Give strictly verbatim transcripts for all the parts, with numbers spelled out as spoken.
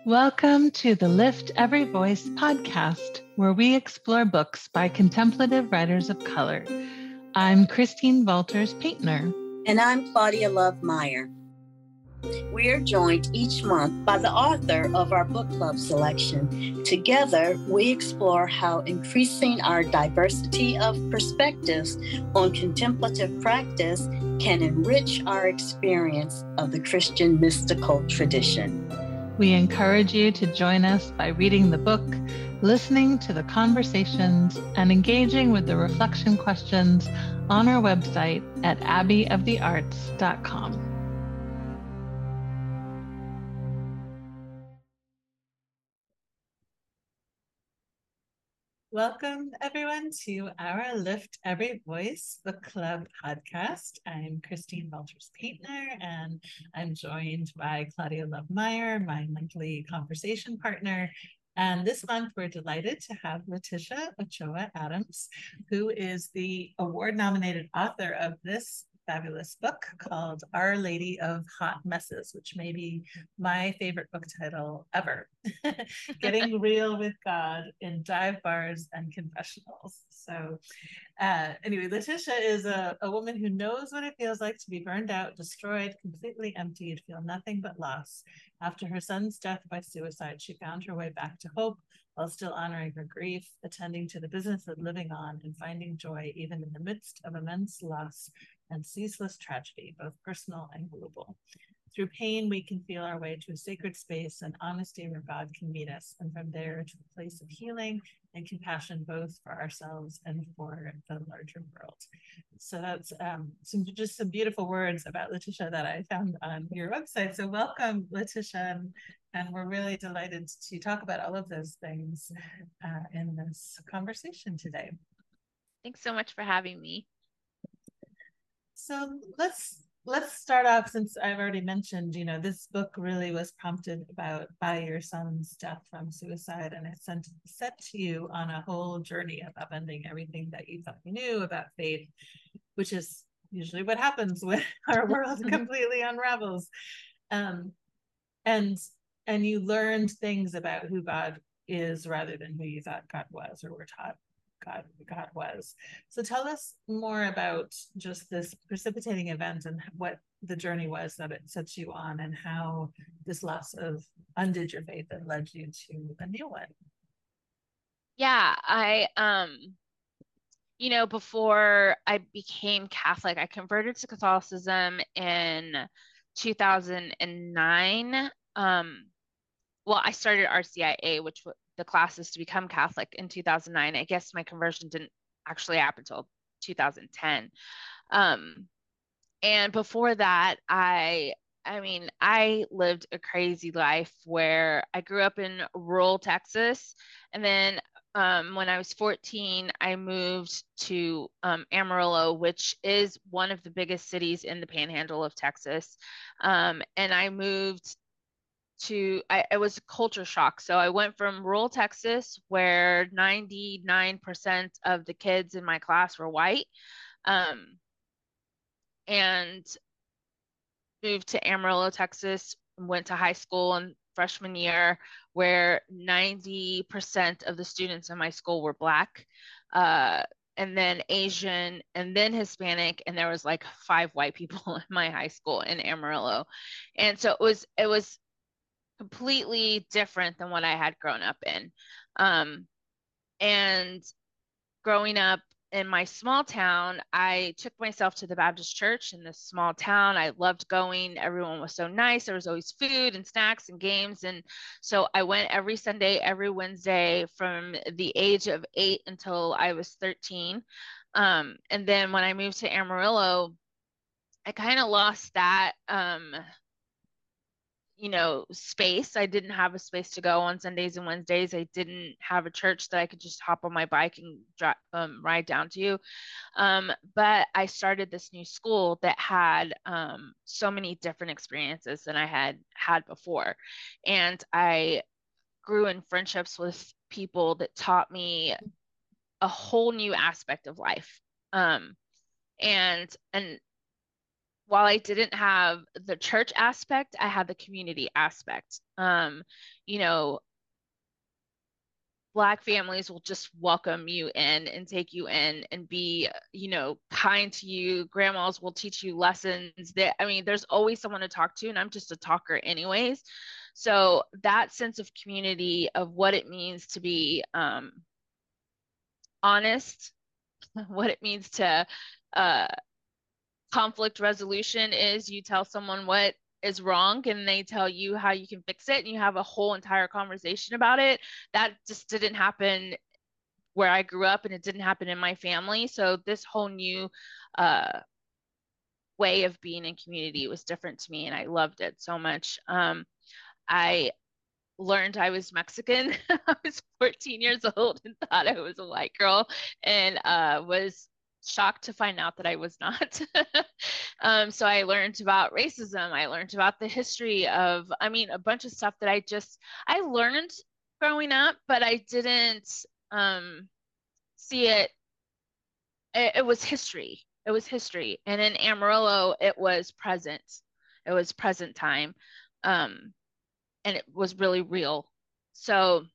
Welcome to the Lift Every Voice podcast, where we explore books by contemplative writers of color. I'm Christine Walters-Paintner. And I'm Claudia Love Meyer. We are joined each month by the author of our book club selection. Together, we explore how increasing our diversity of perspectives on contemplative practice can enrich our experience of the Christian mystical tradition. We encourage you to join us by reading the book, listening to the conversations, and engaging with the reflection questions on our website at abbey of the arts dot com. Welcome, everyone, to our Lift Every Voice Book Club podcast. I'm Christine Walters-Paintner, and I'm joined by Claudia Love Meyer, my monthly conversation partner. And this month, we're delighted to have Letitia Ochoa Adams, who is the award-nominated author of this fabulous book called Our Lady of Hot Messes, which may be my favorite book title ever. Getting Real with God in Dive Bars and Confessionals. So uh, anyway, Letitia is a, a woman who knows what it feels like to be burned out, destroyed, completely emptied, feel nothing but loss. After her son's death by suicide, she found her way back to hope while still honoring her grief, attending to the business of living on, and finding joy even in the midst of immense loss and ceaseless tragedy, both personal and global. Through pain, we can feel our way to a sacred space and honesty where God can meet us, and from there to a place of healing and compassion, both for ourselves and for the larger world. So that's um, some just some beautiful words about Letitia that I found on your website. So welcome, Letitia, and we're really delighted to talk about all of those things uh, in this conversation today. Thanks so much for having me. So let's let's start off, since I've already mentioned, you know, this book really was prompted about by your son's death from suicide, and it sent set you on a whole journey of upending everything that you thought you knew about faith, which is usually what happens when our world completely unravels. Um, and and you learned things about who God is rather than who you thought God was or were taught God, God was. So tell us more about just this precipitating event and what the journey was that it sets you on, and how this loss of undid your faith and led you to a new one. Yeah, I, um, you know, before I became Catholic, I converted to Catholicism in two thousand nine. Um, well, I started R C I A, which was the classes to become Catholic, in two thousand nine. I guess my conversion didn't actually happen until two thousand ten. Um, and before that, I, I mean, I lived a crazy life where I grew up in rural Texas. And then um, when I was fourteen, I moved to um, Amarillo, which is one of the biggest cities in the panhandle of Texas. Um, and I moved to I, it was a culture shock. So I went from rural Texas, where ninety-nine percent of the kids in my class were white, um, and moved to Amarillo, Texas, went to high school in freshman year, where ninety percent of the students in my school were Black, uh, and then Asian, and then Hispanic, and there was like five white people in my high school in Amarillo. And so it was it was completely different than what I had grown up in. Um, and growing up in my small town, I took myself to the Baptist church in this small town. I loved going. Everyone was so nice. There was always food and snacks and games. And so I went every Sunday, every Wednesday from the age of eight until I was thirteen. Um, and then when I moved to Amarillo, I kind of lost that um, you know, space. I didn't have a space to go on Sundays and Wednesdays. I didn't have a church that I could just hop on my bike and drive, um, ride down to. Um, but I started this new school that had um, so many different experiences than I had had before. And I grew in friendships with people that taught me a whole new aspect of life. Um, and, and while I didn't have the church aspect, I had the community aspect. Um, you know, Black families will just welcome you in and take you in and be, you know, kind to you. Grandmas will teach you lessons. That I mean, there's always someone to talk to, and I'm just a talker anyways. So that sense of community, of what it means to be um, honest, what it means to uh, conflict resolution is you tell someone what is wrong and they tell you how you can fix it, and you have a whole entire conversation about it. That just didn't happen where I grew up, and it didn't happen in my family. So this whole new uh, way of being in community was different to me, and I loved it so much. Um, I learned I was Mexican. I was fourteen years old and thought I was a white girl, and uh, was shocked to find out that I was not. um, so I learned about racism. I learned about the history of, I mean, a bunch of stuff that I just, I learned growing up, but I didn't um, see it. it. It was history. It was history. And in Amarillo, it was present. It was present time. Um, and it was really real. So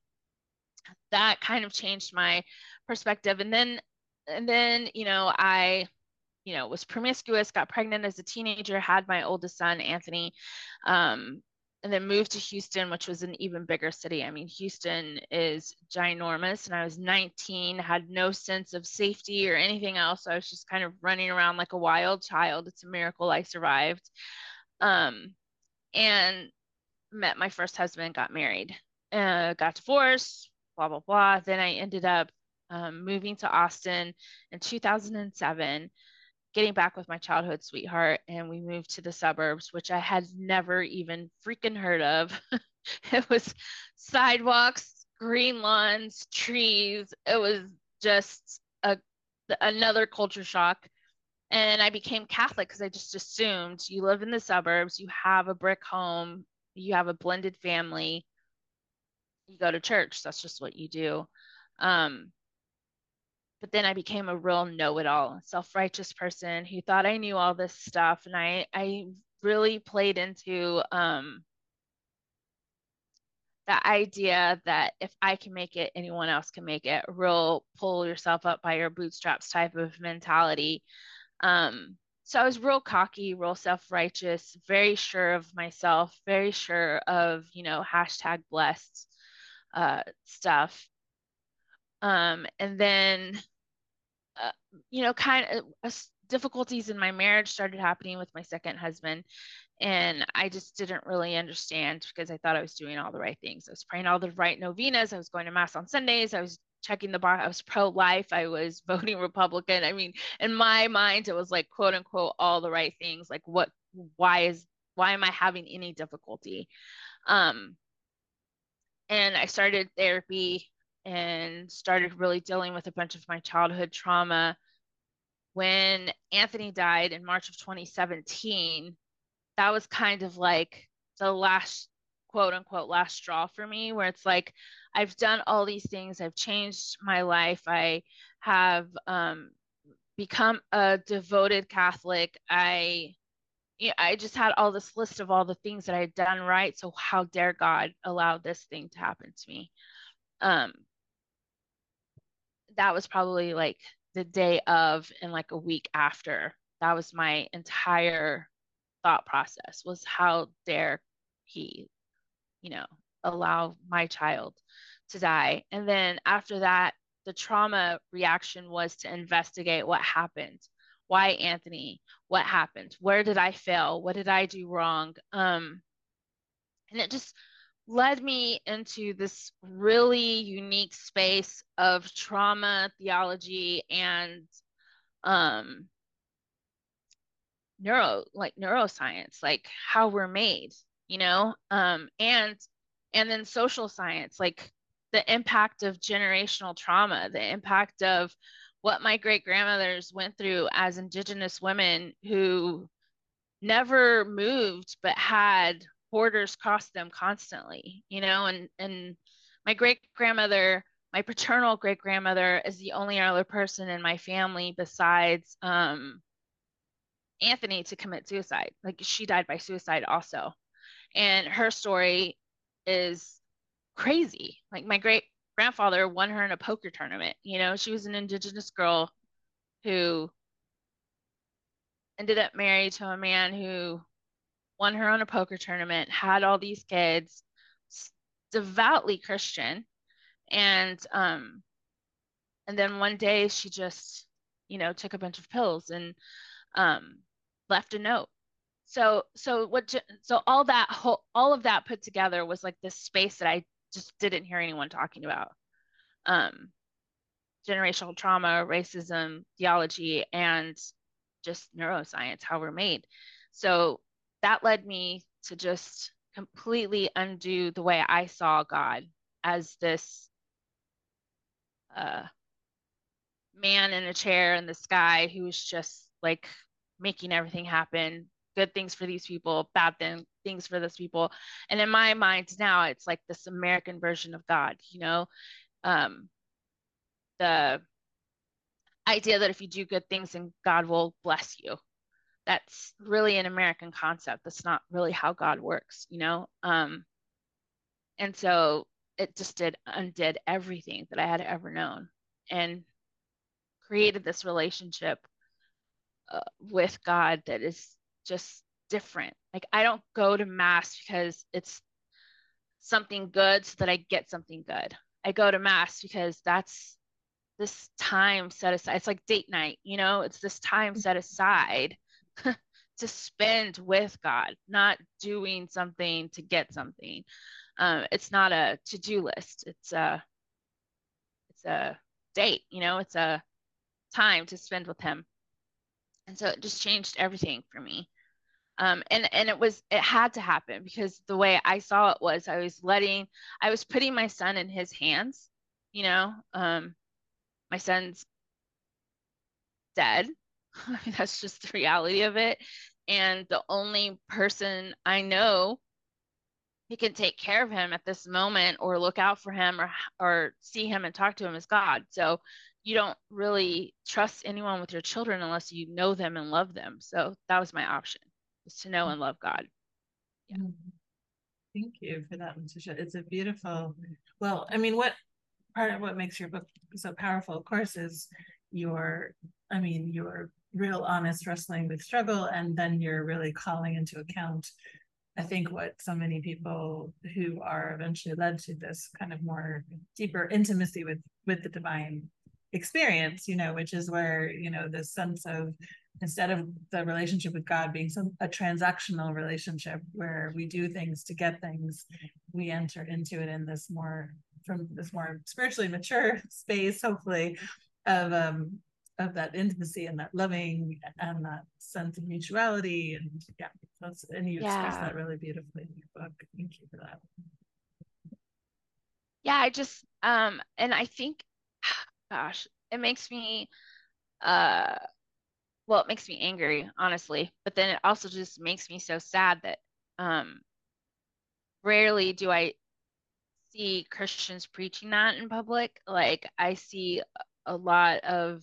that kind of changed my perspective. And then, and then, you know, I, you know, was promiscuous, got pregnant as a teenager, had my oldest son, Anthony, um, and then moved to Houston, which was an even bigger city. I mean, Houston is ginormous, and I was nineteen, had no sense of safety or anything else. So I was just kind of running around like a wild child. It's a miracle I survived. Um, and met my first husband, got married, uh, got divorced, blah, blah, blah. Then I ended up um, moving to Austin in two thousand seven, getting back with my childhood sweetheart, and we moved to the suburbs, which I had never even freaking heard of. It was sidewalks, green lawns, trees. It was just a another culture shock. And I became Catholic because I just assumed you live in the suburbs, you have a brick home, you have a blended family, you go to church. That's just what you do. Um, but then I became a real know-it-all, self-righteous person who thought I knew all this stuff. And I, I really played into um, the idea that if I can make it, anyone else can make it. Real pull yourself up by your bootstraps type of mentality. Um, so I was real cocky, real self-righteous, very sure of myself, very sure of, you know, hashtag blessed uh, stuff. Um, and then, uh, you know, kind of uh, difficulties in my marriage started happening with my second husband. And I just didn't really understand because I thought I was doing all the right things. I was praying all the right novenas. I was going to mass on Sundays. I was checking the box. I was pro-life. I was voting Republican. I mean, in my mind, it was like, quote unquote, all the right things. Like what, why is, why am I having any difficulty? Um, and I started therapy and started really dealing with a bunch of my childhood trauma. When Anthony died in March of twenty seventeen, that was kind of like the last, quote unquote, last straw for me, where it's like, I've done all these things. I've changed my life. I have um, become a devoted Catholic. I, you know, I just had all this list of all the things that I had done right. So how dare God allow this thing to happen to me? Um, that was probably like the day of and like a week after. That was my entire thought process, was how dare he, you know, allow my child to die. And then after that, the trauma reaction was to investigate what happened. Why Anthony? What happened? Where did I fail? What did I do wrong? Um, and it just led me into this really unique space of trauma theology and um, neuro like neuroscience, like how we're made, you know, um, and and then social science, like the impact of generational trauma, the impact of what my great grandmothers went through as Indigenous women who never moved but had borders cross them constantly, you know, and and my great grandmother, my paternal great grandmother, is the only other person in my family besides um Anthony to commit suicide. Like, she died by suicide also. And her story is crazy. Like, my great grandfather won her in a poker tournament. You know, she was an Indigenous girl who ended up married to a man who won her on a poker tournament, had all these kids, devoutly Christian. And, um, and then one day she just, you know, took a bunch of pills and, um, left a note. So, so what, so all that whole, all of that put together was like this space that I just didn't hear anyone talking about. Um, generational trauma, racism, theology, and just neuroscience, how we're made. So that led me to just completely undo the way I saw God as this uh, man in a chair in the sky who was just like making everything happen, good things for these people, bad thing, things for those people. And in my mind now, it's like this American version of God, you know, um, the idea that if you do good things, then God will bless you. That's really an American concept. That's not really how God works, you know? Um, and so it just did undid everything that I had ever known and created this relationship uh, with God that is just different. Like, I don't go to mass because it's something good so that I get something good. I go to mass because that's this time set aside. It's like date night, you know? It's this time set aside to spend with God, not doing something to get something. Um, it's not a to-do list. It's a it's a date, you know, it's a time to spend with him. And so it just changed everything for me. Um, and and it was it had to happen because the way I saw it was I was letting I was putting my son in his hands, you know. Um, my son's dead. I mean, that's just the reality of it. And the only person I know who can take care of him at this moment or look out for him or or see him and talk to him is God. So you don't really trust anyone with your children unless you know them and love them. So that was my option, was to know and love God. Yeah. Thank you for that, Letitia. It's a beautiful, well, I mean, what part of what makes your book so powerful, of course, is your, I mean, your real honest wrestling with struggle, and then you're really calling into account, I think, what so many people who are eventually led to this kind of more deeper intimacy with with the divine experience, you know, which is where, you know, this sense of, instead of the relationship with God being some a transactional relationship where we do things to get things, we enter into it in this more, from this more spiritually mature space, hopefully, of um of that intimacy and that loving and that sense of mutuality. And yeah, that's, and you Yeah. express that really beautifully in your book. Thank you for that. Yeah, I just um and I think gosh, it makes me uh well, it makes me angry, honestly, but then it also just makes me so sad that um rarely do I see Christians preaching that in public. Like, I see a lot of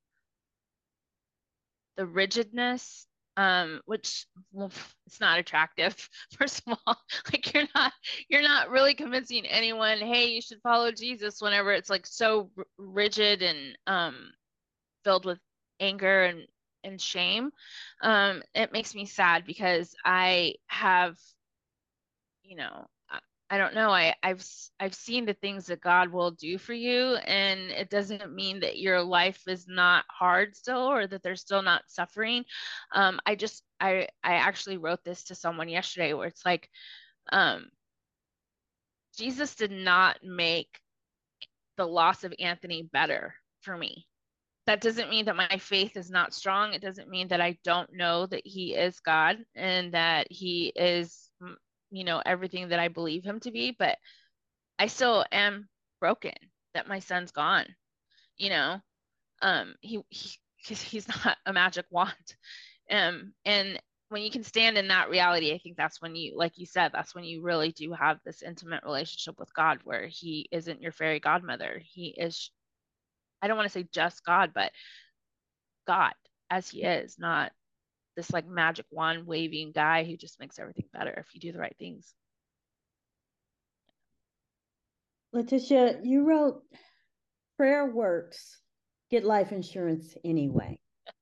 the rigidness, um, which, well, it's not attractive, first of all. Like, you're not you're not really convincing anyone, hey, you should follow Jesus, whenever it's like so r- rigid and um filled with anger and and shame. Um, it makes me sad because I have, you know, I, I don't know. I, I've s- I've seen the things that God will do for you, and it doesn't mean that your life is not hard still or that there's still not suffering. Um, I just I I actually wrote this to someone yesterday where it's like, um, Jesus did not make the loss of Anthony better for me. That doesn't mean that my faith is not strong. It doesn't mean that I don't know that he is God and that he is, mm, you know, everything that I believe him to be, but I still am broken that my son's gone, you know. Um, he, he he's he's not a magic wand. Um, and when you can stand in that reality, I think that's when you, like you said, that's when you really do have this intimate relationship with God where he isn't your fairy godmother. He is, I don't want to say just God, but God as he is, not this like magic wand waving guy who just makes everything better if you do the right things. Letitia, you wrote, prayer works, get life insurance anyway.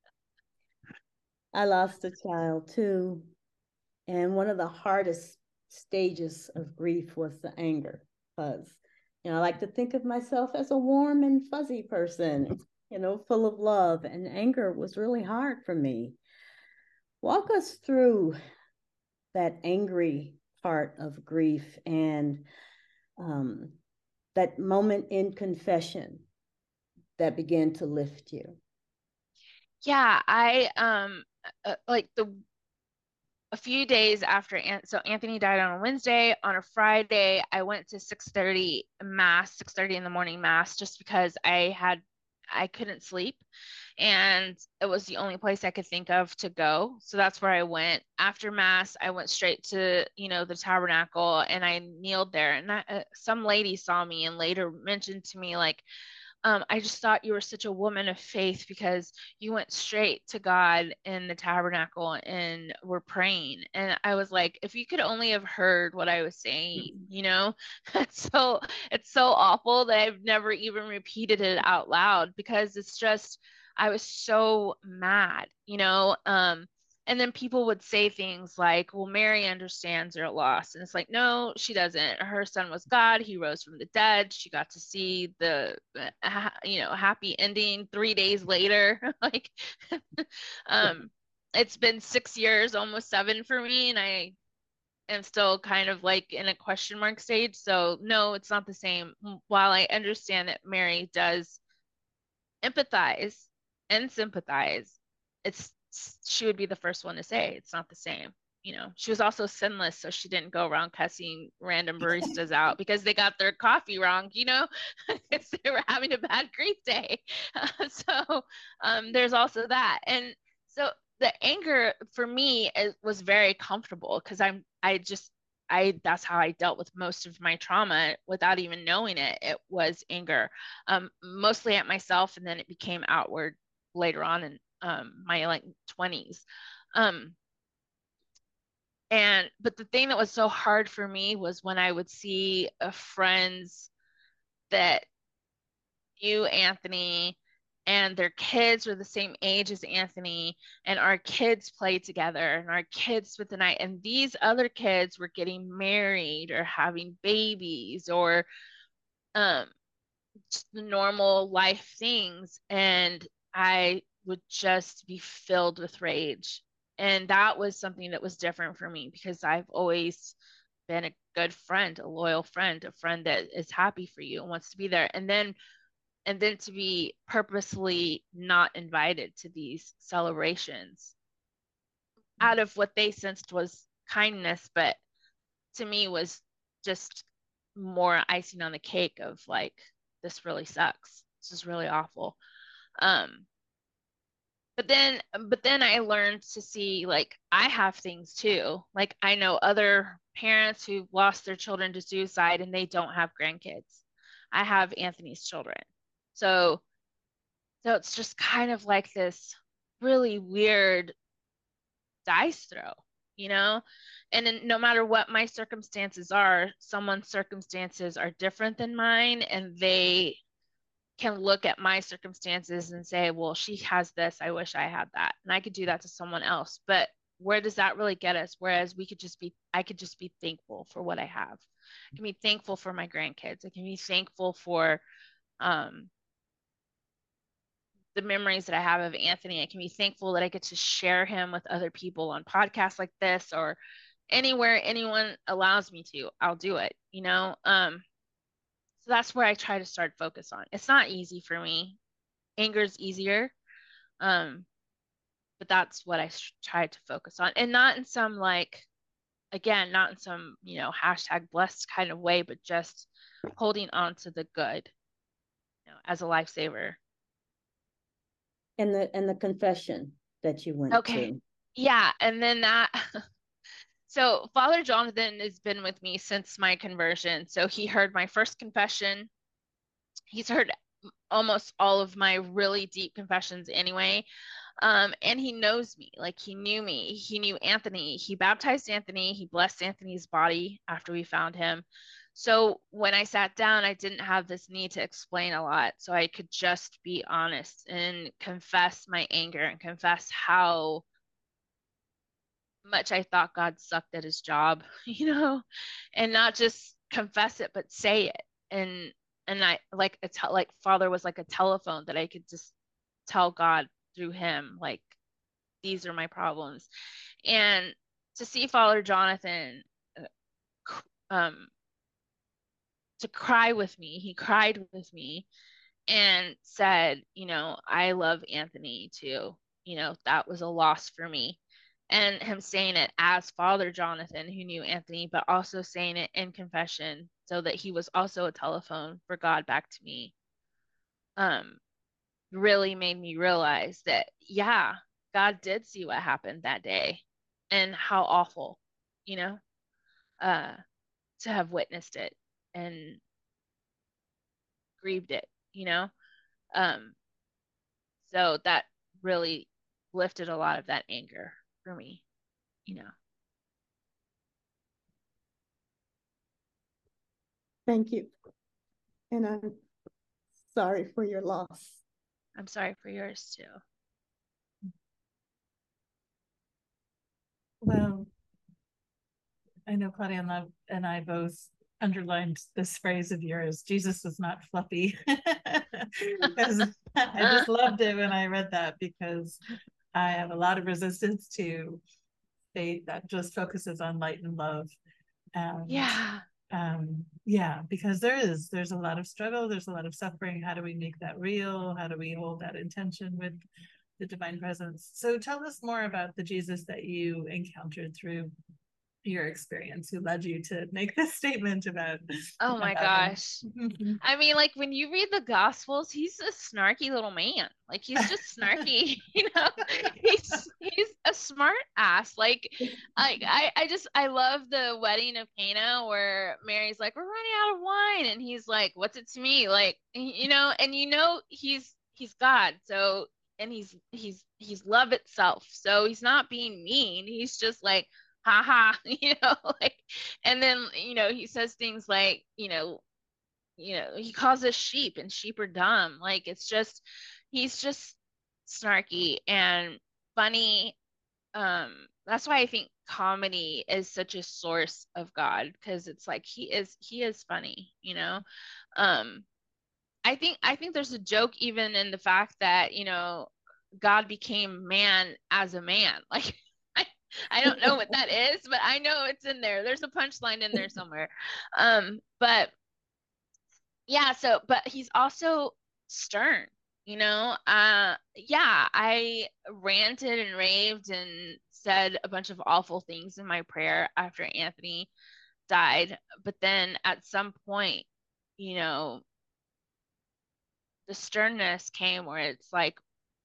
I lost a child too, and one of the hardest stages of grief was the anger, because, you know, I like to think of myself as a warm and fuzzy person, you know, full of love, and anger was really hard for me. Walk us through that angry part of grief and um, that moment in confession that began to lift you. Yeah, I um uh, like the a few days after, so Anthony died on a Wednesday. On a Friday, I went to six thirty mass, six thirty in the morning mass, just because I had, I couldn't sleep, and it was the only place I could think of to go. So that's where I went. After mass, I went straight to, you know, the tabernacle, and I kneeled there. And I, uh, some lady saw me and later mentioned to me, like, Um, I just thought you were such a woman of faith because you went straight to God in the tabernacle and were praying. And I was like, if you could only have heard what I was saying, you know? So it's so awful that I've never even repeated it out loud, because it's just, I was so mad, you know? Um, and then people would say things like, well, Mary understands her loss. And it's like, no, she doesn't. Her son was God. He rose from the dead. She got to see the, uh, you know, happy ending three days later. Like, um, it's been six years, almost seven for me. And I am still kind of like in a question mark stage. So no, it's not the same. While I understand that Mary does empathize and sympathize, it's she would be the first one to say it's not the same. You know, she was also sinless, so she didn't go around cussing random baristas out because they got their coffee wrong, you know, because they were having a bad grief day. Uh, so um, there's also that. And so the anger for me is, was very comfortable, because I'm I just I that's how I dealt with most of my trauma without even knowing it. It was anger, um, mostly at myself, and then it became outward later on in um, my like twenties. Um, and but the thing that was so hard for me was when I would see a friends that knew Anthony and their kids were the same age as Anthony, and our kids played together and our kids spent the night, and these other kids were getting married or having babies or um, just the normal life things, and I would just be filled with rage. And that was something that was different for me, because I've always been a good friend, a loyal friend, a friend that is happy for you and wants to be there. And then and then to be purposely not invited to these celebrations out of what they sensed was kindness, but to me was just more icing on the cake of like, this really sucks. This is really awful. Um, but then, but then I learned to see, like, I have things too. Like, I know other parents who've lost their children to suicide and they don't have grandkids. I have Anthony's children. So, so it's just kind of like this really weird dice throw, you know? And then no matter what my circumstances are, someone's circumstances are different than mine, and they can look at my circumstances and say, well, she has this, I wish I had that. And I could do that to someone else. But where does that really get us? Whereas we could just be, I could just be thankful for what I have. I can be thankful for my grandkids. I can be thankful for um, the memories that I have of Anthony. I can be thankful that I get to share him with other people on podcasts like this, or anywhere anyone allows me to, I'll do it, you know? Um, so that's where I try to start focus on. It's not easy for me. Anger is easier. Um, but that's what I try to focus on, and not in some like, again, not in some, you know, hashtag blessed kind of way, but just holding on to the good, you know, as a lifesaver. And the and the confession that you went okay. to. Yeah. And then that, so Father Jonathan has been with me since my conversion. So he heard my first confession. He's heard almost all of my really deep confessions anyway. Um, and he knows me, like he knew me. He knew Anthony. He baptized Anthony. He blessed Anthony's body after we found him. So when I sat down, I didn't have this need to explain a lot. So I could just be honest and confess my anger and confess how much I thought God sucked at his job, you know, and not just confess it, but say it. And and I like a te- like Father was like a telephone that I could just tell God through him, like, these are my problems. And to see Father Jonathan uh, um to cry with me, he cried with me and said, you know, I love Anthony too. You know, that was a loss for me. And him saying it as Father Jonathan, who knew Anthony, but also saying it in confession so that he was also a telephone for God back to me, um, really made me realize that, yeah, God did see what happened that day and how awful, you know, uh, to have witnessed it and grieved it, you know. Um, so that really lifted a lot of that anger for me, you know. Thank you. And I'm sorry for your loss. I'm sorry for yours too. Well, I know Claudia and I, and I both underlined this phrase of yours, Jesus is not fluffy. Because I just loved it when I read that, because I have a lot of resistance to faith that just focuses on light and love. And Yeah. um, yeah, because there is, there's a lot of struggle, there's a lot of suffering. How do we make that real? How do we hold that intention with the divine presence? So tell us more about the Jesus that you encountered through your experience, who led you to make this statement about Oh my about him. gosh. I mean, like when you read the Gospels, he's a snarky little man. Like he's just snarky, you know. He's he's a smart ass. Like I I I just I love the wedding of Cana where Mary's like, "We're running out of wine," and he's like, "What's it to me?" Like, you know, and you know he's he's God. So and he's he's he's love itself. So he's not being mean. He's just like, haha, you know, like, and then, you know, he says things like, you know, you know, he calls us sheep and sheep are dumb. Like, it's just, he's just snarky and funny. Um, that's why I think comedy is such a source of God, because it's like he is, he is funny, you know. Um, I think, I think there's a joke even in the fact that, you know, God became man as a man. Like, I, I don't know what that is, but I know it's in there. There's a punchline in there somewhere. Um, but yeah, so but he's also stern, you know. Uh yeah, I ranted and raved and said a bunch of awful things in my prayer after Anthony died, but then at some point, you know, the sternness came where it's like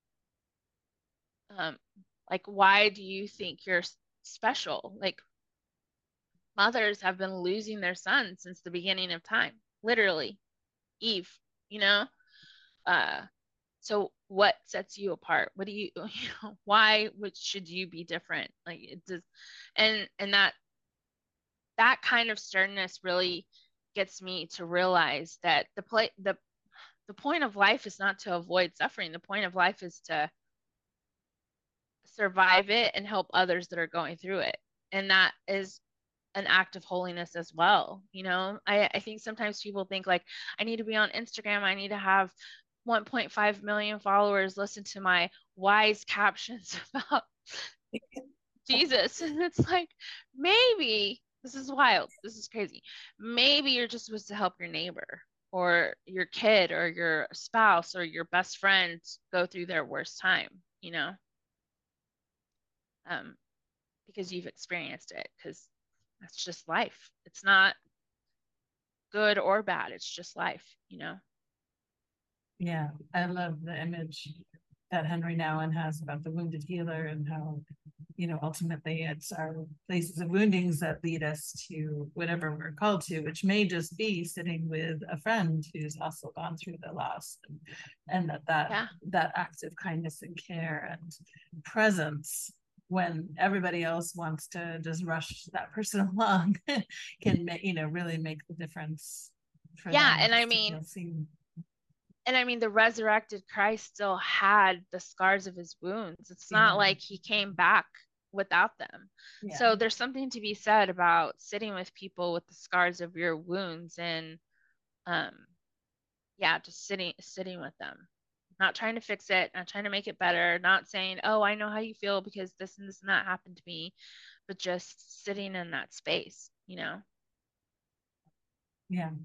um like, why do you think you're special? Like, mothers have been losing their sons since the beginning of time, literally. Eve, you know. uh So what sets you apart? What do you, you know, why would should you be different? Like it does, and and that that kind of sternness really gets me to realize that the play the the point of life is not to avoid suffering. The point of life is to survive it and help others that are going through it. And that is an act of holiness as well. You know, I, I think sometimes people think like, I need to be on Instagram, I need to have one point five million followers listen to my wise captions about Jesus. And it's like, maybe this is wild. This is crazy. Maybe you're just supposed to help your neighbor or your kid or your spouse or your best friend go through their worst time, you know, um, because you've experienced it, because that's just life. It's not good or bad. It's just life, you know? Yeah, I love the image that Henry Nouwen has about the wounded healer, and how, you know, ultimately it's our places of woundings that lead us to whatever we're called to, which may just be sitting with a friend who's also gone through the loss, and, and that that, Yeah. that act of kindness and care and presence when everybody else wants to just rush that person along can make, you know, really make the difference for Yeah, them and I to mean, feel seen. and I mean, the resurrected Christ still had the scars of his wounds. It's not Yeah. like he came back without them. Yeah. So there's something to be said about sitting with people with the scars of your wounds, and um yeah, just sitting sitting with them. Not trying to fix it, not trying to make it better, not saying, "Oh, I know how you feel because this and this and that happened to me," but just sitting in that space, you know. Yeah.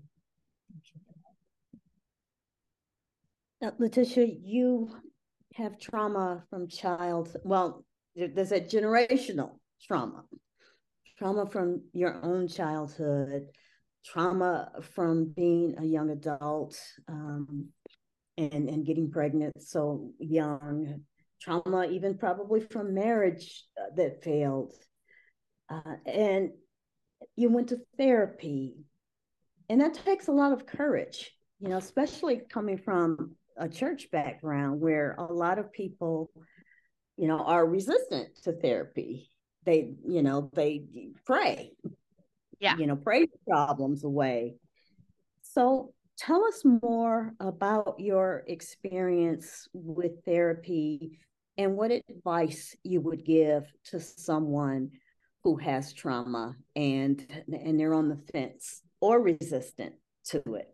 Now, Letitia, you have trauma from child. Well, there's a generational trauma, trauma from your own childhood, trauma from being a young adult, um, and, and getting pregnant so young, trauma even probably from marriage uh, that failed. Uh, and you went to therapy. And that takes a lot of courage, you know, especially coming from a church background where a lot of people, you know, are resistant to therapy. They, you know, they pray, Yeah. you know, pray problems away. So tell us more about your experience with therapy and what advice you would give to someone who has trauma and and they're on the fence or resistant to it.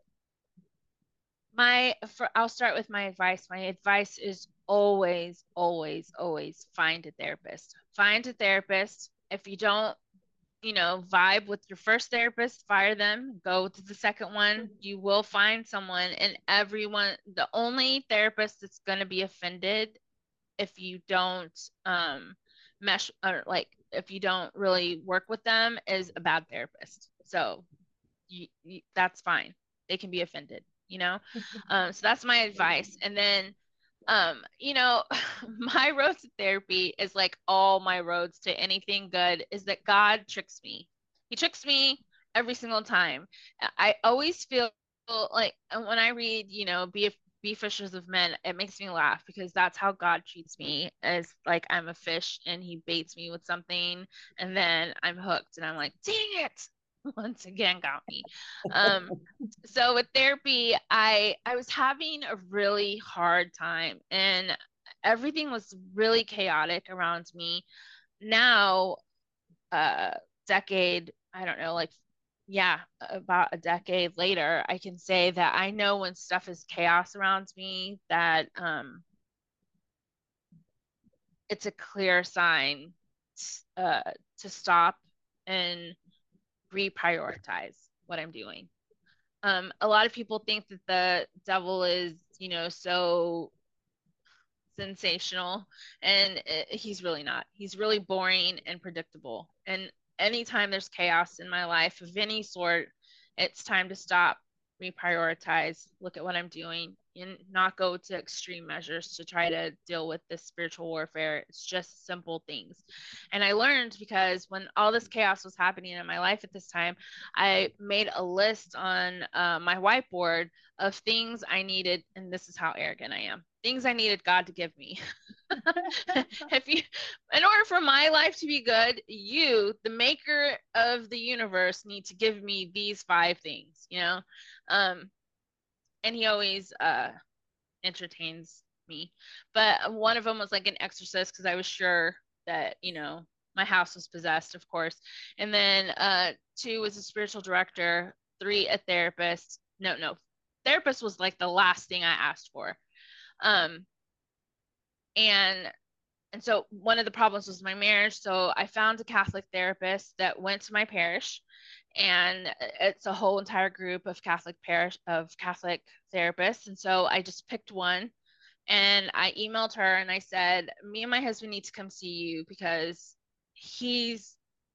My for I'll start with my advice. My advice is always, always, always find a therapist. Find a therapist. If you don't, you know, vibe with your first therapist, fire them, go to the second one. You will find someone, and everyone, the only therapist that's going to be offended if you don't um mesh, or like if you don't really work with them, is a bad therapist. So you, you, that's fine. They can be offended, you know? Um, so that's my advice. And then, um, you know, my road to therapy is like all my roads to anything good, is that God tricks me. He tricks me every single time. I always feel like when I read, you know, be a be fishers of men, it makes me laugh because that's how God treats me, as like I'm a fish and he baits me with something and then I'm hooked and I'm like, dang it, once again got me. Um, so with therapy, I I was having a really hard time and everything was really chaotic around me. Now, uh, decade, I don't know, like yeah, about a decade later, I can say that I know when stuff is chaos around me, that um, it's a clear sign uh, to stop and reprioritize what I'm doing. Um, a lot of people think that the devil is, you know, so sensational, and it, he's really not. He's really boring and predictable. And anytime there's chaos in my life of any sort, it's time to stop, reprioritize, look at what I'm doing, and not go to extreme measures to try to deal with this spiritual warfare. It's just simple things. And I learned, because when all this chaos was happening in my life at this time, I made a list on uh, my whiteboard of things I needed, and this is how arrogant I am. Things I needed God to give me. If you, in order for my life to be good, you, the maker of the universe, need to give me these five things, you know? Um, and he always uh, entertains me. But one of them was like an exorcist, because I was sure that, you know, my house was possessed, of course. And then uh, two was a spiritual director, three, a therapist. No, no, therapist was like the last thing I asked for. Um, and and so one of the problems was my marriage. So I found a Catholic therapist that went to my parish, and it's a whole entire group of Catholic parish of Catholic therapists. And so I just picked one, and I emailed her and I said, me and my husband need to come see you because he's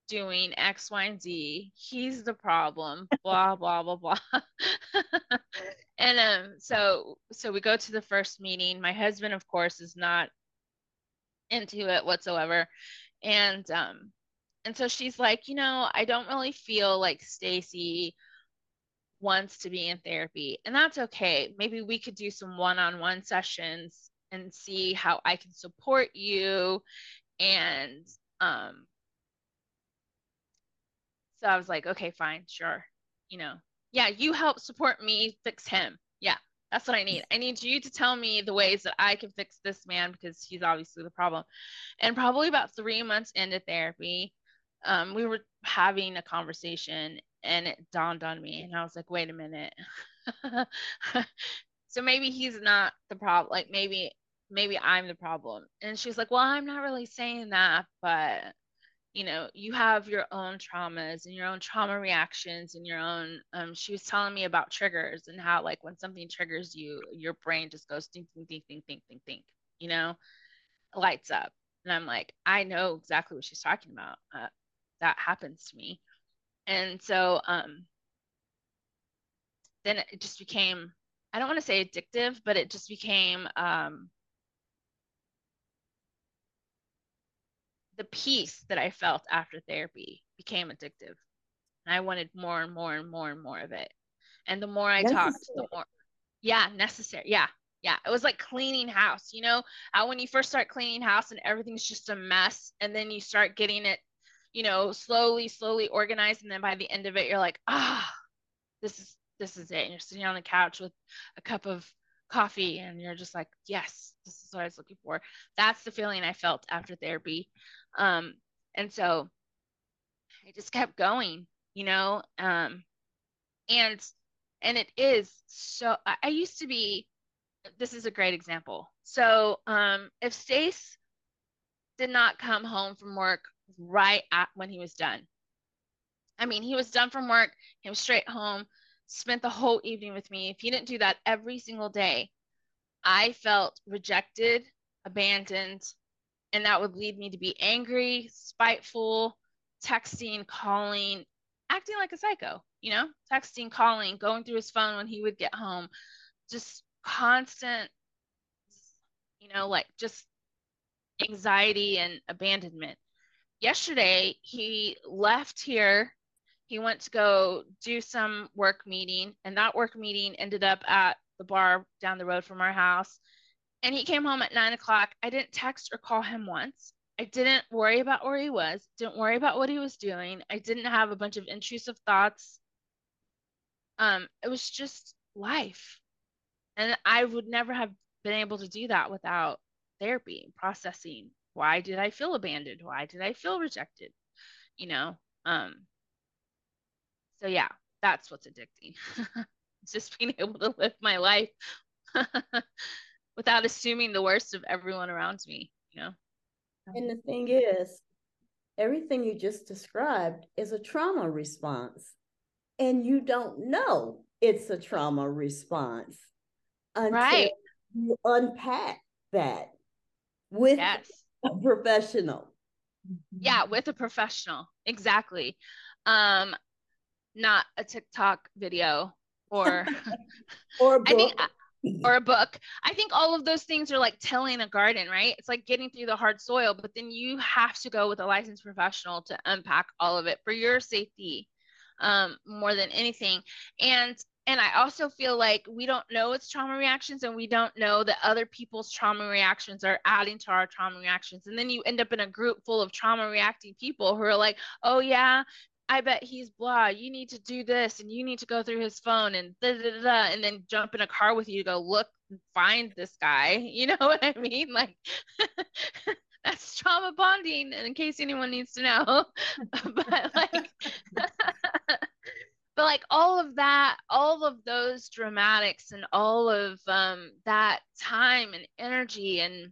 doing X, Y, and Z. He's the problem, blah, blah, blah, blah. And um, so so we go to the first meeting. My husband, of course, is not into it whatsoever. And um, and so she's like, you know, I don't really feel like Stacy wants to be in therapy, and that's okay. Maybe we could do some one-on-one sessions and see how I can support you. And um, so I was like, okay, fine, sure. You know, yeah, you help support me fix him. Yeah, that's what I need. I need you to tell me the ways that I can fix this man because he's obviously the problem. And probably about three months into therapy, um, we were having a conversation and it dawned on me. And I was like, wait a minute. So maybe he's not the problem. Like maybe, maybe I'm the problem. And she's like, well, I'm not really saying that, but you know, you have your own traumas and your own trauma reactions and your own, um, she was telling me about triggers and how like when something triggers you, your brain just goes think, think, think, think, think, think, think, you know, lights up. And I'm like, I know exactly what she's talking about. Uh, that happens to me. And so um, then it just became, I don't want to say addictive, but it just became um, the peace that I felt after therapy became addictive. And I wanted more and more and more and more of it. And the more I Necessary. talked, the more, yeah, necessary. Yeah. Yeah. It was like cleaning house, you know, how when you first start cleaning house and everything's just a mess, and then you start getting it, you know, slowly, slowly organized. And then by the end of it, you're like, ah, this is, this is it. And you're sitting on the couch with a cup of coffee and you're just like, yes, this is what I was looking for. That's the feeling I felt after therapy. Um, and so I just kept going, you know, um, and and it is so I, I used to be, this is a great example. So um if Stace did not come home from work right at when he was done, I mean, he was done from work, he was straight home, spent the whole evening with me. If he didn't do that every single day, I felt rejected, abandoned, and that would lead me to be angry, spiteful, texting, calling, acting like a psycho, you know, texting, calling, going through his phone when he would get home, just constant, you know, like just anxiety and abandonment. Yesterday, he left here. He went to go do some work meeting, and that work meeting ended up at the bar down the road from our house. And he came home at nine o'clock. I didn't text or call him once. I didn't worry about where he was, didn't worry about what he was doing. I didn't have a bunch of intrusive thoughts. Um, it was just life. And I would never have been able to do that without therapy, processing. Why did I feel abandoned? Why did I feel rejected? You know? Um, so yeah, that's what's addicting. It's just being able to live my life without assuming the worst of everyone around me, you know? And the thing is, everything you just described is a trauma response. And you don't know it's a trauma response until Right. you unpack that with Yes. a professional. Yeah, with a professional. Exactly. Um, not a TikTok video or or a I think book. or a book. I think all of those things are like tilling a garden, right? It's like getting through the hard soil, but then you have to go with a licensed professional to unpack all of it for your safety, um, more than anything. And and I also feel like we don't know it's trauma reactions, and we don't know that other people's trauma reactions are adding to our trauma reactions. And then you end up in a group full of trauma reacting people who are like, oh yeah, I bet he's blah. You need to do this and you need to go through his phone and da, da, da, da, and then jump in a car with you to go look and find this guy. You know what I mean? Like that's trauma bonding, in case anyone needs to know. But like but like all of that, all of those dramatics and all of um that time and energy, and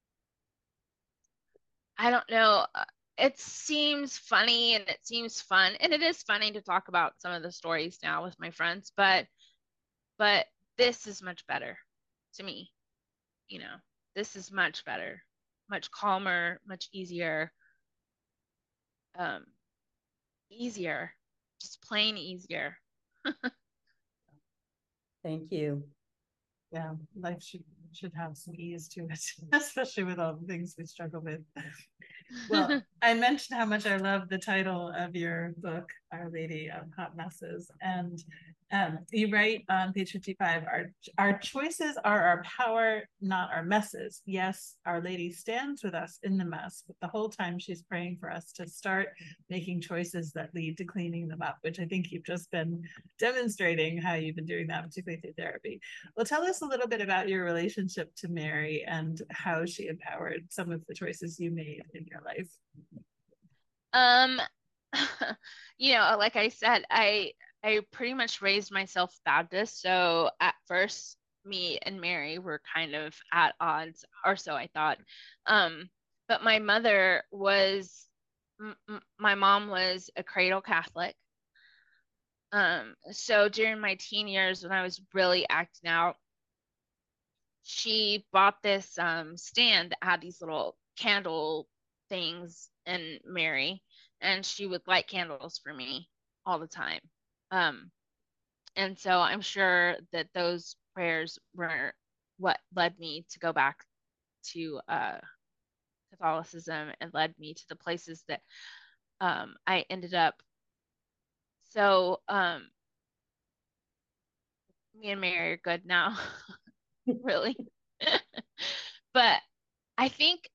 I don't know, uh, it seems funny and it seems fun, and it is funny to talk about some of the stories now with my friends, but but this is much better to me, you know. This is much better, much calmer, much easier. Um easier, just plain easier. Thank you. Yeah, life should should have some ease to it, especially with all the things we struggle with. Well, I mentioned how much I love the title of your book, Our Lady of Hot Messes. And um, you write on page fifty-five, our, our choices are our power, not our messes. Yes, Our Lady stands with us in the mess, but the whole time she's praying for us to start making choices that lead to cleaning them up, which I think you've just been demonstrating how you've been doing that, particularly through therapy. Well, tell us a little bit about your relationship to Mary and how she empowered some of the choices you made in your life. Um, you know, like I said, I I pretty much raised myself Baptist. So at first, me and Mary were kind of at odds, or so I thought. Um, but my mother was, m- my mom was a cradle Catholic. Um, so during my teen years when I was really acting out, she bought this um stand that had these little candle things in Mary, and she would light candles for me all the time. Um, and so I'm sure that those prayers were what led me to go back to uh, Catholicism and led me to the places that um, I ended up. So um, me and Mary are good now, really. But I think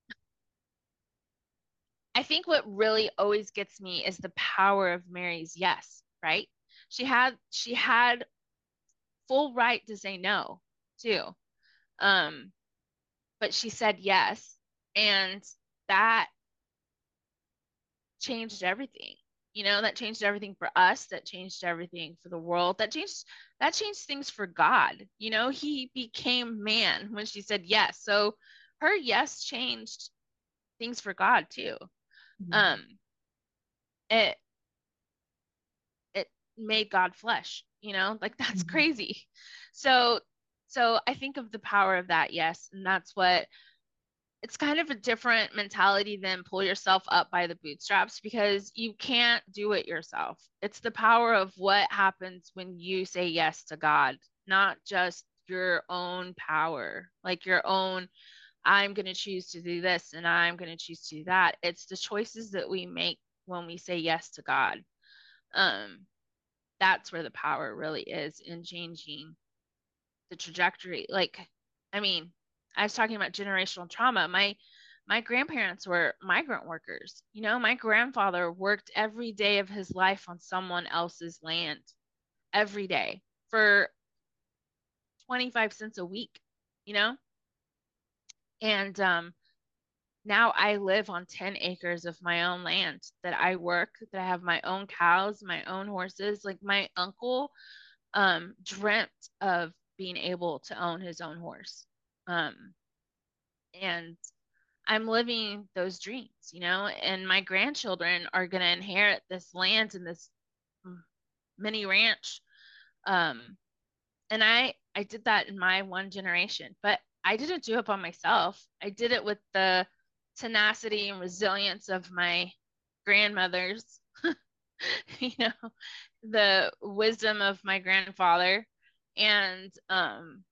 I think what really always gets me is the power of Mary's yes, right? She had she had full right to say no too. Um, but she said yes, and that changed everything. You know, that changed everything for us, that changed everything for the world, that changed that changed things for God. You know, he became man when she said yes. So her yes changed things for God too. Mm-hmm. Um, it it made God flesh, you know, like that's Mm-hmm. crazy. So, so I think of the power of that, yes, and that's what it's kind of a different mentality than pull yourself up by the bootstraps because you can't do it yourself. It's the power of what happens when you say yes to God, not just your own power, like your own, I'm going to choose to do this and I'm going to choose to do that. It's the choices that we make when we say yes to God. Um, that's where the power really is in changing the trajectory. Like, I mean, I was talking about generational trauma. My my grandparents were migrant workers. You know, my grandfather worked every day of his life on someone else's land every day for twenty-five cents a week, you know? And um now I live on ten acres of my own land that I work, that I have my own cows, my own horses. Like my uncle um, dreamt of being able to own his own horse. Um, and I'm living those dreams, you know, and my grandchildren are going to inherit this land and this mini ranch. Um, and I, I did that in my one generation, but I didn't do it by myself. I did it with the tenacity and resilience of my grandmothers, you know, the wisdom of my grandfather, and um,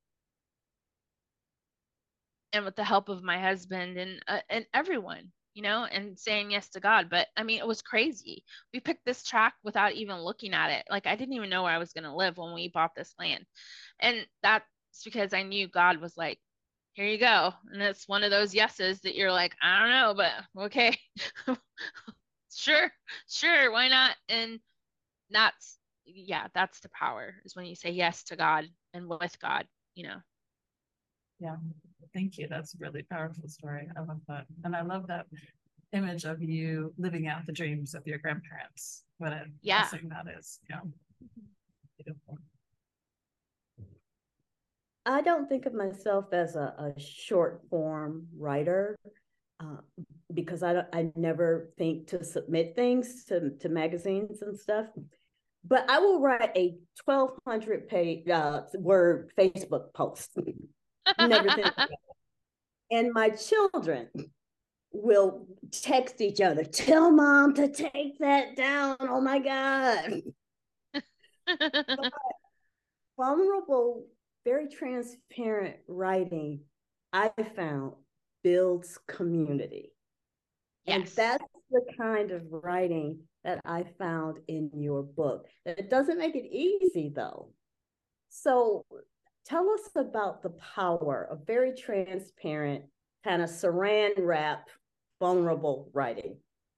and with the help of my husband and uh, and everyone, you know, and saying yes to God. But I mean, it was crazy. We picked this track without even looking at it. Like I didn't even know where I was going to live when we bought this land, and that's because I knew God was like, here you go. And it's one of those yeses that you're like, I don't know, but okay. Sure, sure, why not? And that's, yeah, that's the power, is when you say yes to God and with God, you know. Yeah, thank you. That's a really powerful story. I love that. And I love that image of you living out the dreams of your grandparents. What a Yeah. blessing that is. Yeah. Beautiful. I don't think of myself as a, a short form writer uh, because I don't, I never think to submit things to, to magazines and stuff. But I will write a twelve hundred page uh, word Facebook post. Never think about it. And my children will text each other, tell mom to take that down. Oh my God. Vulnerable, very transparent writing, I found, builds community. Yes. And that's the kind of writing that I found in your book. It doesn't make it easy, though. So tell us about the power of very transparent, kind of saran wrap, vulnerable writing.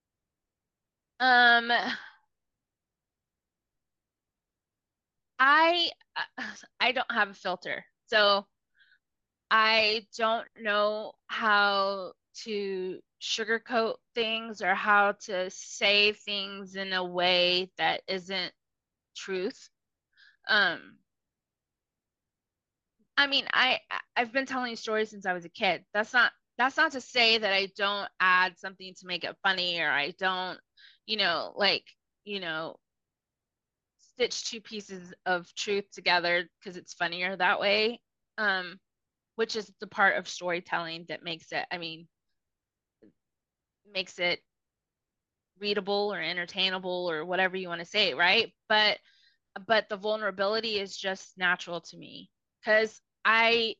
Um, I I don't have a filter, so I don't know how to sugarcoat things or how to say things in a way that isn't truth. Um, I mean, I I've been telling stories since I was a kid. That's not that's not to say that I don't add something to make it funny, or I don't, you know, like, you know, stitch two pieces of truth together because it's funnier that way. Um, which is the part of storytelling that makes it, I mean, makes it readable or entertainable or whatever you want to say, right? But but the vulnerability is just natural to me because I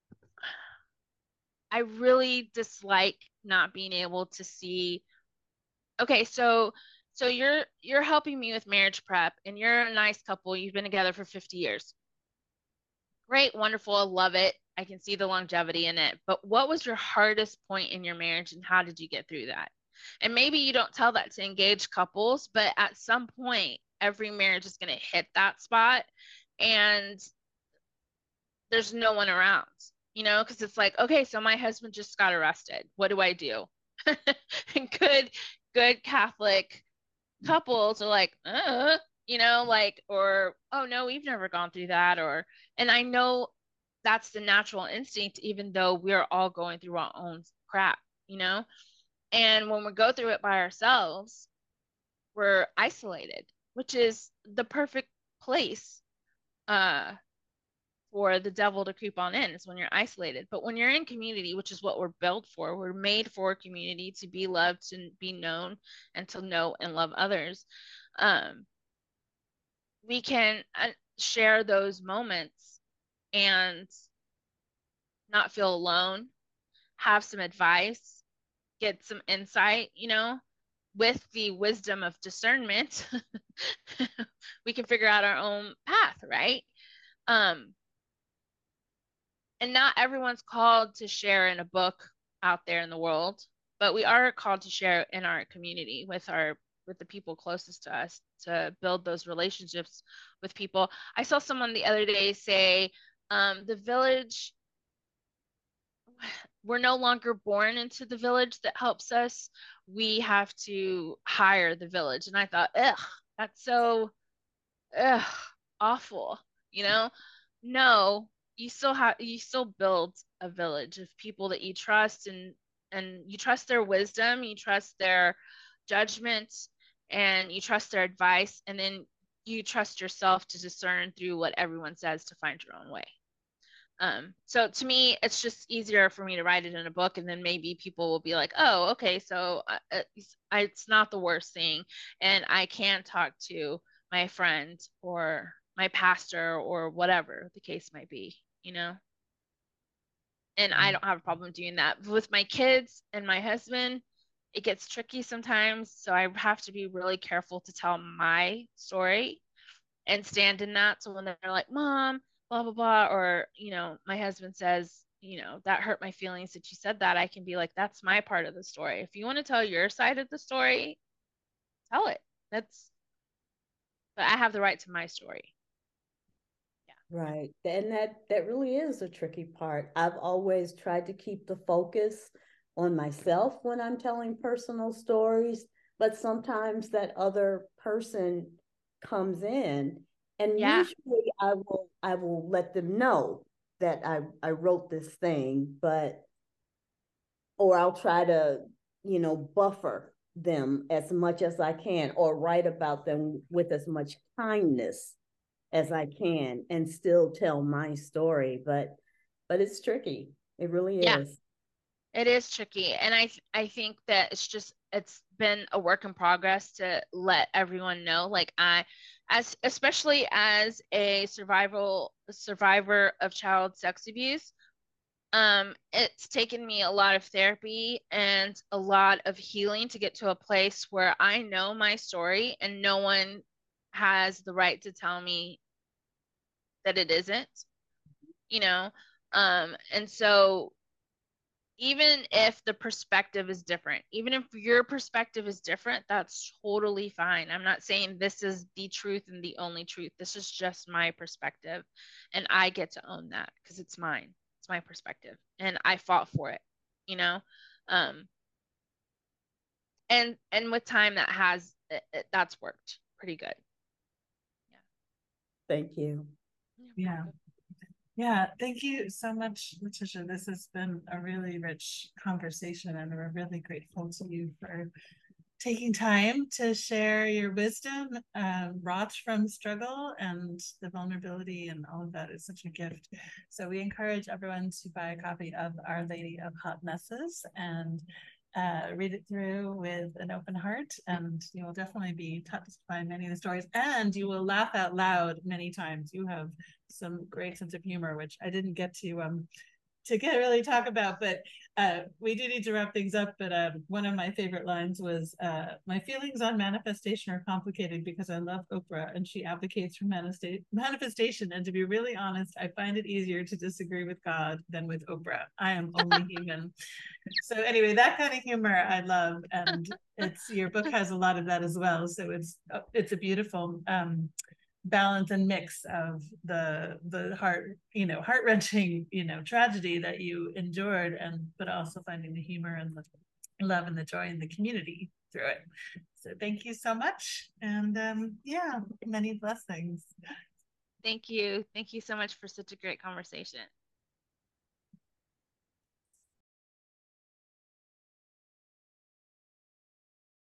I really dislike not being able to see. Okay, so so you're you're helping me with marriage prep and you're a nice couple. You've been together for fifty years. Great, wonderful, I love it. I can see the longevity in it. But what was your hardest point in your marriage and how did you get through that? And maybe you don't tell that to engaged couples, but at some point, every marriage is going to hit that spot and there's no one around, you know, because it's like, okay, so my husband just got arrested. What do I do? And good, good Catholic couples are like, uh, you know, like, or, oh no, we've never gone through that. Or, and I know that's the natural instinct, even though we're all going through our own crap, you know? And when we go through it by ourselves, we're isolated, which is the perfect place uh, for the devil to creep on in, is when you're isolated. But when you're in community, which is what we're built for, we're made for community, to be loved, to be known, and to know and love others. Um, we can share those moments and not feel alone, have some advice, get some insight, you know, with the wisdom of discernment, we can figure out our own path, right? Um, and not everyone's called to share in a book out there in the world, but we are called to share in our community with our with the people closest to us, to build those relationships with people. I saw someone the other day say, um, the village, we're no longer born into the village that helps us. We have to hire the village. And I thought, ugh, that's so ugh, awful. You know, no, you still have you still build a village of people that you trust, and and you trust their wisdom, you trust their judgment, and you trust their advice, and then you trust yourself to discern through what everyone says to find your own way. Um, so to me, it's just easier for me to write it in a book, and then maybe people will be like, oh, okay, so it's, it's not the worst thing. And I can talk to my friend or my pastor or whatever the case might be, you know? And I don't have a problem doing that. With my kids and my husband, it gets tricky sometimes. So I have to be really careful to tell my story and stand in that. So when they're like, Mom, blah, blah, blah, or, you know, my husband says, you know, that hurt my feelings that you said that, I can be like, that's my part of the story. If you want to tell your side of the story, tell it. That's, but I have the right to my story. Yeah. Right. And that, that really is a tricky part. I've always tried to keep the focus on myself when I'm telling personal stories, but sometimes that other person comes in, and yeah. usually I will I will let them know that I, I wrote this thing, but or I'll try to, you know, buffer them as much as I can, or write about them with as much kindness as I can, and still tell my story. But but it's tricky. It really yeah. is. It is tricky. And I I think that it's just it's been a work in progress to let everyone know. Like I as especially as a survival survivor of child sex abuse, um, it's taken me a lot of therapy and a lot of healing to get to a place where I know my story and no one has the right to tell me that it isn't, you know? Um, and so even if the perspective is different, even if your perspective is different, that's totally fine. I'm not saying this is the truth and the only truth. This is just my perspective. And I get to own that because it's mine. It's my perspective. And I fought for it, you know? Um, and and with time that has it, it, that's worked pretty good. Yeah. Thank you. Yeah. Yeah, thank you so much, Letitia. This has been a really rich conversation, and we're really grateful to you for taking time to share your wisdom, uh, wrought from struggle, and the vulnerability, and all of that is such a gift. So we encourage everyone to buy a copy of Our Lady of Hot Messes and uh, read it through with an open heart, and you will definitely be touched by many of the stories, and you will laugh out loud many times. You have some great sense of humor, which I didn't get to um, to get really talk about, but uh, we do need to wrap things up. But uh, one of my favorite lines was, uh, my feelings on manifestation are complicated because I love Oprah and she advocates for manifesta- manifestation. And to be really honest, I find it easier to disagree with God than with Oprah. I am only human. So anyway, that kind of humor I love. And it's your book has a lot of that as well. So it's it's a beautiful um, balance and mix of the the heart, you know, heart-wrenching, you know, tragedy that you endured, and but also finding the humor and the love and the joy in the community through it. So thank you so much. And um, yeah, many blessings. Thank you. Thank you so much for such a great conversation.